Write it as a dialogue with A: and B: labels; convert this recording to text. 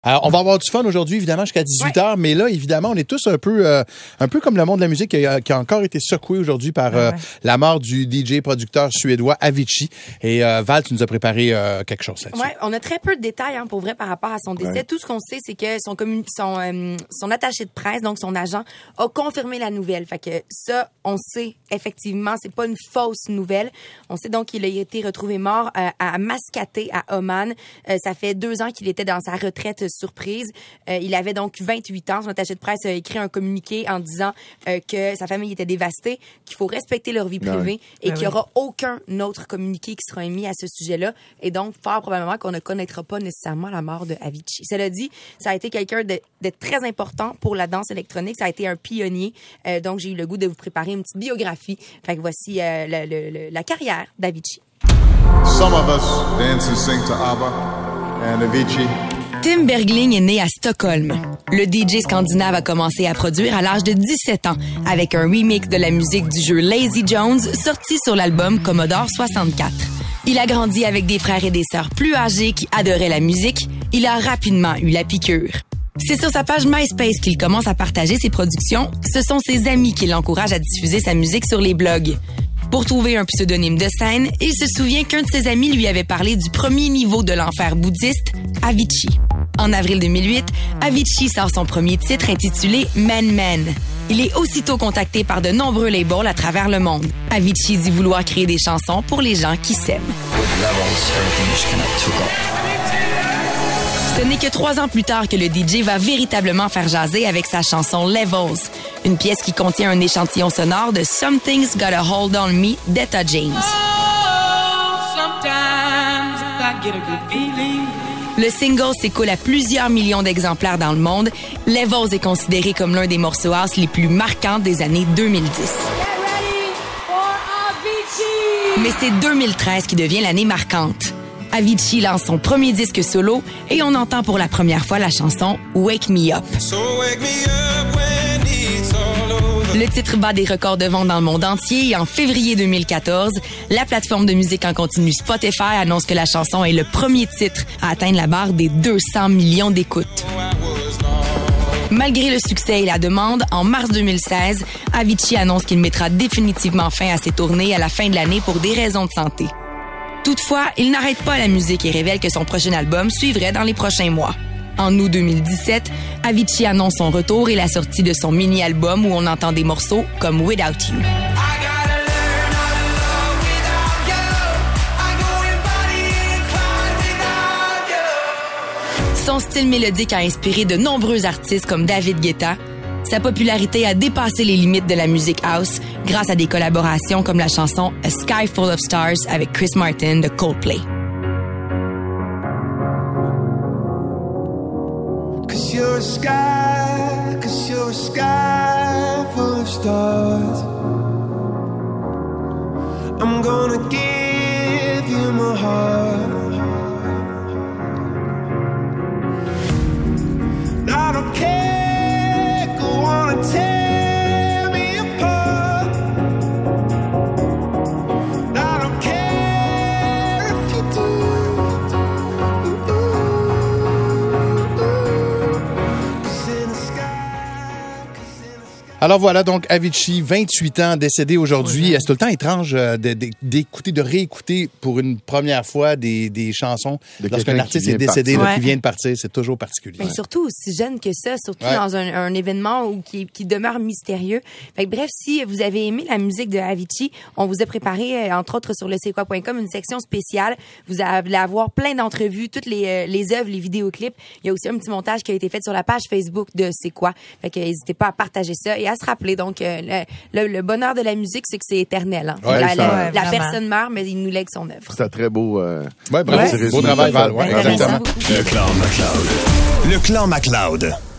A: Alors, on va avoir du fun aujourd'hui, évidemment, jusqu'à 18h, mais là, évidemment, on est tous un peu comme le monde de la musique qui a encore été secoué aujourd'hui par la mort du DJ producteur suédois Avicii. Et Val, tu nous as préparé quelque chose là-dessus.
B: Oui, on a très peu de détails pour vrai par rapport à son décès. Ouais. Tout ce qu'on sait, c'est que son attaché de presse, donc son agent, a confirmé la nouvelle. Fait que ça, on sait effectivement, c'est pas une fausse nouvelle. On sait donc qu'il a été retrouvé mort à Mascate, à Oman. Ça fait 2 ans qu'il était dans sa retraite surprise. Il avait donc 28 ans. Son attaché de presse a écrit un communiqué en disant que sa famille était dévastée, qu'il faut respecter leur vie privée et qu'il n'y aura aucun autre communiqué qui sera émis à ce sujet-là. Et donc, fort probablement qu'on ne connaîtra pas nécessairement la mort de Avicii. Cela dit, ça a été quelqu'un de très important pour la danse électronique. Ça a été un pionnier. Donc, j'ai eu le goût de vous préparer une petite biographie. Fait que voici la carrière d'Avicii.
C: Some of us dance and sing to ABBA and Avicii.
B: Tim Bergling est né à Stockholm. Le DJ scandinave a commencé à produire à l'âge de 17 ans avec un remix de la musique du jeu Lazy Jones sorti sur l'album Commodore 64. Il a grandi avec des frères et des sœurs plus âgés qui adoraient la musique. Il a rapidement eu la piqûre. C'est sur sa page MySpace qu'il commence à partager ses productions. Ce sont ses amis qui l'encouragent à diffuser sa musique sur les blogs. Pour trouver un pseudonyme de scène, il se souvient qu'un de ses amis lui avait parlé du premier niveau de l'enfer bouddhiste, Avicii. En avril 2008, Avicii sort son premier titre intitulé Man Man. Il est aussitôt contacté par de nombreux labels à travers le monde. Avicii dit vouloir créer des chansons pour les gens qui s'aiment. Ce n'est que 3 ans plus tard que le DJ va véritablement faire jaser avec sa chanson Levels, une pièce qui contient un échantillon sonore de Something's Got a Hold on Me d'Etta James. Le single s'écoule à plusieurs millions d'exemplaires dans le monde. Levels est considéré comme l'un des morceaux house les plus marquants des années 2010. Mais c'est 2013 qui devient l'année marquante. Avicii lance son premier disque solo et on entend pour la première fois la chanson Wake Me Up. Le titre bat des records de vente dans le monde entier et en février 2014, la plateforme de musique en continu Spotify annonce que la chanson est le premier titre à atteindre la barre des 200 millions d'écoutes. Malgré le succès et la demande, en mars 2016, Avicii annonce qu'il mettra définitivement fin à ses tournées à la fin de l'année pour des raisons de santé. Toutefois, il n'arrête pas la musique et révèle que son prochain album suivrait dans les prochains mois. En août 2017, Avicii annonce son retour et la sortie de son mini-album où on entend des morceaux comme Without You. Son style mélodique a inspiré de nombreux artistes comme David Guetta. Sa popularité a dépassé les limites de la musique house grâce à des collaborations comme la chanson A Sky Full of Stars avec Chris Martin de Coldplay.
D: Cause you're a sky full of stars. I'm gonna give you my heart. I don't care, go on and tear me apart. I don't care if you do.
A: Alors voilà, donc Avicii, 28 ans, décédé aujourd'hui. C'est tout le temps étrange d'écouter, de réécouter pour une première fois des chansons lorsqu'un artiste est décédé, qui vient de partir. C'est toujours particulier.
B: Mais surtout aussi jeune que ça, surtout dans un événement qui demeure mystérieux. Fait que, bref, si vous avez aimé la musique de Avicii, on vous a préparé, entre autres sur le c'est-quoi.com, une section spéciale. Vous allez avoir plein d'entrevues, toutes les œuvres, les vidéoclips. Il y a aussi un petit montage qui a été fait sur la page Facebook de C'est quoi. Fait que n'hésitez pas à partager ça et à se rappeler. Donc, le bonheur de la musique, c'est que c'est éternel. Hein. La personne meurt, mais il nous lègue son œuvre.
E: C'est très beau.
A: Beau travail, Val.
B: Merci beaucoup.
F: Le Clan MacLeod.